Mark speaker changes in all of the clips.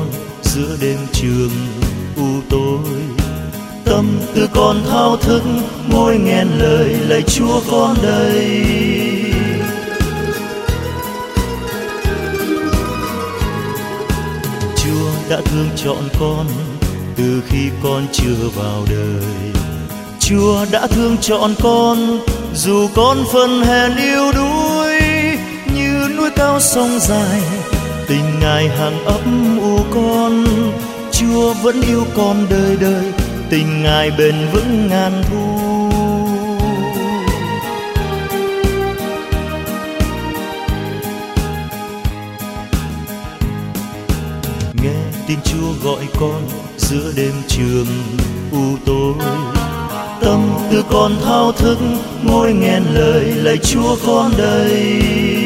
Speaker 1: con giữa đêm trường u tối. Tâm tư con thao thức ngồi nghẹn lời lạy Chúa con đây. Chúa đã thương chọn con từ khi con chưa vào đời. Chúa đã thương chọn con dù con phần hèn yếu đuối. Như núi cao sông dài tình Ngài hằng ấp u con. Chúa vẫn yêu con đời đời, tình Ngài bền vững ngàn thu. Nghe tiếng Chúa gọi con giữa đêm trường u tối. Tâm tư con thao thức ngồi nghẹn lời lạy Chúa con đây.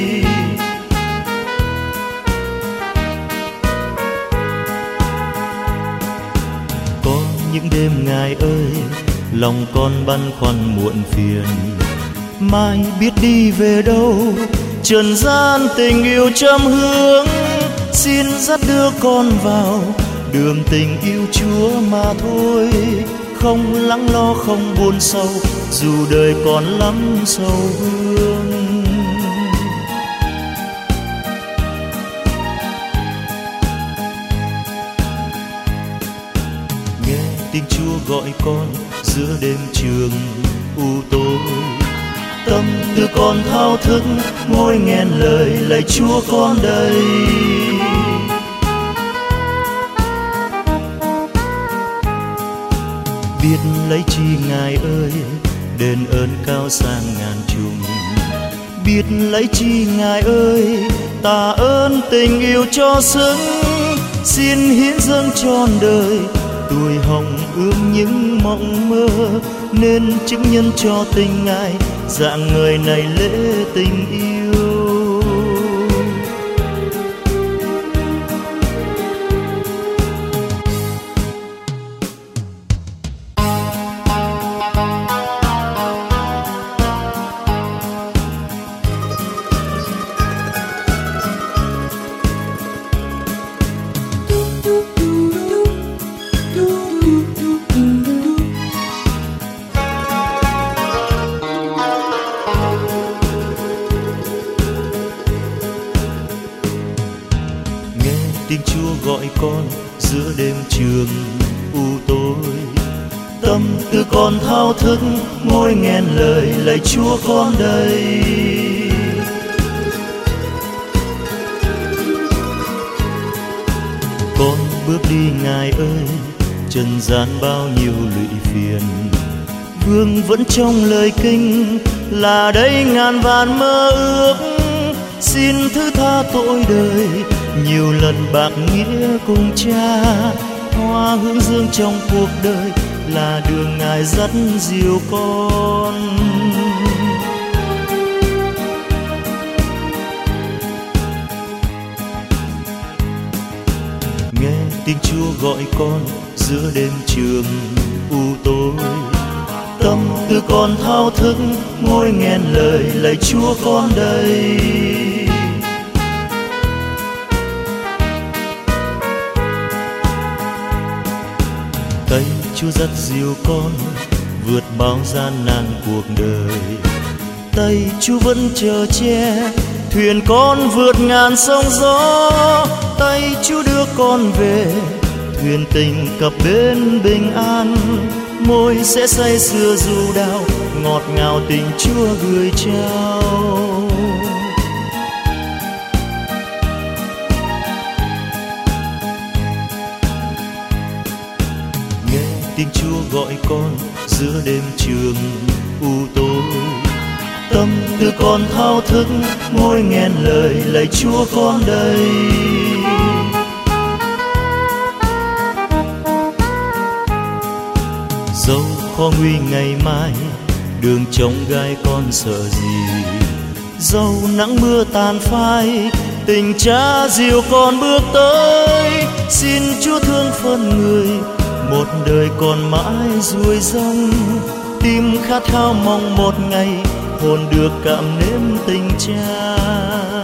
Speaker 1: Có những đêm Ngài ơi, lòng con băn khoăn muộn phiền. Mai biết đi về đâu, trần gian tình yêu trăm hướng. Xin dắt đưa con vào đường tình yêu Chúa mà thôi. Không lắng lo không buồn sâu, dù đời còn lắm sầu hương. Nghe tiếng Chúa gọi con giữa đêm trường u tối. Tâm tư con thao thức ngồi nghẹn lời lạy Chúa con đây. Biết lấy chi Ngài ơi, đền ơn cao sang ngàn trùng. Biết lấy chi Ngài ơi, tạ ơn tình yêu cho xứng. Xin hiến dâng trọn đời, tuổi hồng ước những mộng mơ. Nên chứng nhân cho tình Ngài, dạng người này lễ tình yêu. Tiếng Chúa gọi con giữa đêm trường u tối. Tâm tư con thao thức ngồi nghẹn lời lạy Chúa con đây. Con bước đi Ngài ơi, trần gian bao nhiêu lụy phiền. Vương vẫn trong lời kinh là đây ngàn vạn mơ ước. Xin thứ tha tội đời, nhiều lần bạc nghĩa cùng Cha. Hoa hướng dương trong cuộc đời là đường Ngài dắt dìu con. Nghe tiếng Chúa gọi con giữa đêm trường u tối. Tâm tư con thao thức ngồi nghẹn lời lạy Chúa con đây. Tay Chúa dắt dìu con vượt bao gian nan cuộc đời. Tay Chúa vẫn chờ che thuyền con vượt ngàn sóng gió. Tay Chúa đưa con về thuyền tình cập bến bình an. Môi sẽ say sưa du đào, ngọt ngào tình Chúa gửi trao. Nghe tiếng Chúa gọi con giữa đêm trường u tối. Tâm tư con thao thức ngồi nghẹn lời lạy Chúa con đây. Dẫu khó nguy ngày mai, đường trông gai con sợ gì. Dẫu nắng mưa tàn phai, tình Cha dìu con bước tới. Xin Chúa thương phân người, một đời còn mãi ruồi rong. Tim khát khao mong một ngày hồn được cảm nếm tình Cha.